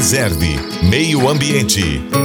Preserve Meio Ambiente.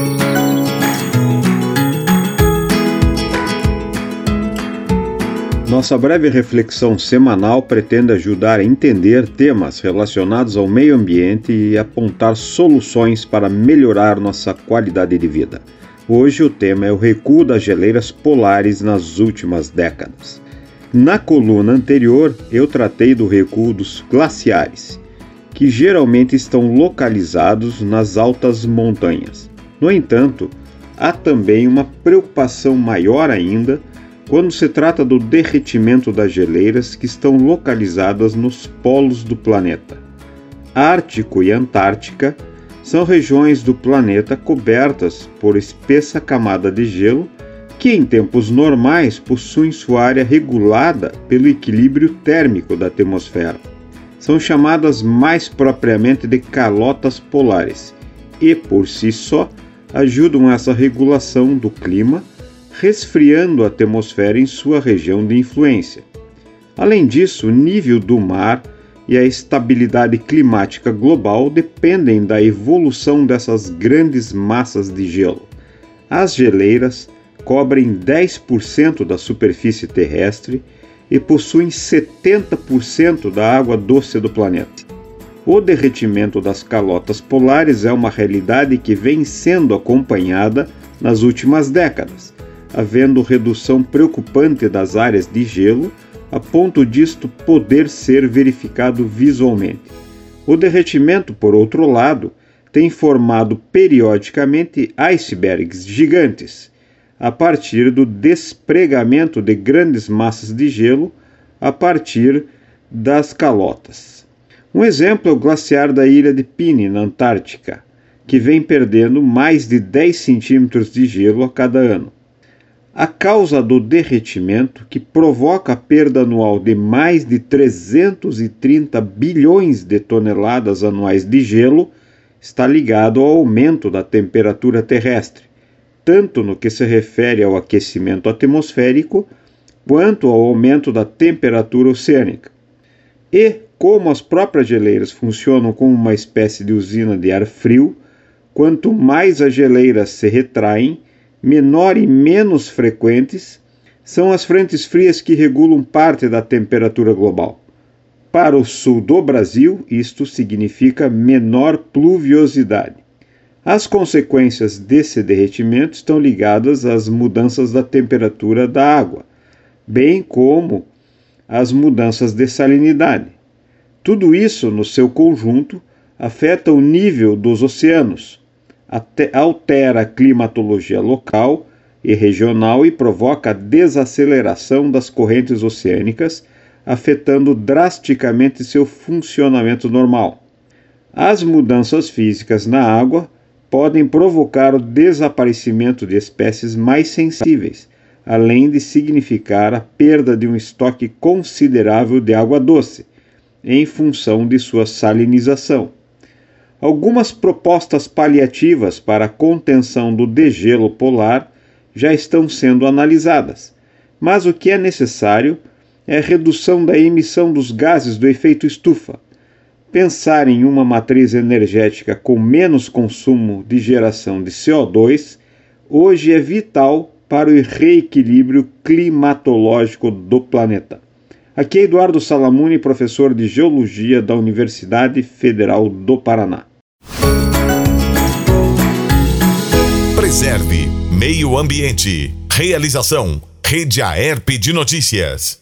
Nossa breve reflexão semanal pretende ajudar a entender temas relacionados ao meio ambiente e apontar soluções para melhorar nossa qualidade de vida. Hoje o tema é o recuo das geleiras polares nas últimas décadas. Na coluna anterior, eu tratei do recuo dos glaciares, que geralmente estão localizados nas altas montanhas. No entanto, há também uma preocupação maior ainda quando se trata do derretimento das geleiras que estão localizadas nos polos do planeta. Ártico e Antártica são regiões do planeta cobertas por espessa camada de gelo que em tempos normais possuem sua área regulada pelo equilíbrio térmico da atmosfera. São chamadas mais propriamente de calotas polares e, por si só, ajudam a essa regulação do clima, resfriando a atmosfera em sua região de influência. Além disso, o nível do mar e a estabilidade climática global dependem da evolução dessas grandes massas de gelo. As geleiras cobrem 10% da superfície terrestre e possuem 70% da água doce do planeta. O derretimento das calotas polares é uma realidade que vem sendo acompanhada nas últimas décadas, havendo redução preocupante das áreas de gelo, a ponto disto poder ser verificado visualmente. O derretimento, por outro lado, tem formado periodicamente icebergs gigantes, a partir do despregamento de grandes massas de gelo a partir das calotas. Um exemplo é o glaciar da ilha de Pine, na Antártica, que vem perdendo mais de 10 centímetros de gelo a cada ano. A causa do derretimento, que provoca a perda anual de mais de 330 bilhões de toneladas anuais de gelo, está ligado ao aumento da temperatura terrestre, tanto no que se refere ao aquecimento atmosférico, quanto ao aumento da temperatura oceânica. E, como as próprias geleiras funcionam como uma espécie de usina de ar frio, quanto mais as geleiras se retraem, menor e menos frequentes são as frentes frias que regulam parte da temperatura global. Para o sul do Brasil, isto significa menor pluviosidade. As consequências desse derretimento estão ligadas às mudanças da temperatura da água, bem como às mudanças de salinidade. Tudo isso, no seu conjunto, afeta o nível dos oceanos, altera a climatologia local e regional e provoca a desaceleração das correntes oceânicas, afetando drasticamente seu funcionamento normal. As mudanças físicas na água podem provocar o desaparecimento de espécies mais sensíveis, além de significar a perda de um estoque considerável de água doce, em função de sua salinização. Algumas propostas paliativas para a contenção do degelo polar já estão sendo analisadas, mas o que é necessário é a redução da emissão dos gases do efeito estufa. Pensar em uma matriz energética com menos consumo de geração de CO2 hoje é vital para o reequilíbrio climatológico do planeta. Aqui é Eduardo Salamuni, professor de Geologia da Universidade Federal do Paraná. Preserve Meio Ambiente. Realização: Rede Aerp de Notícias.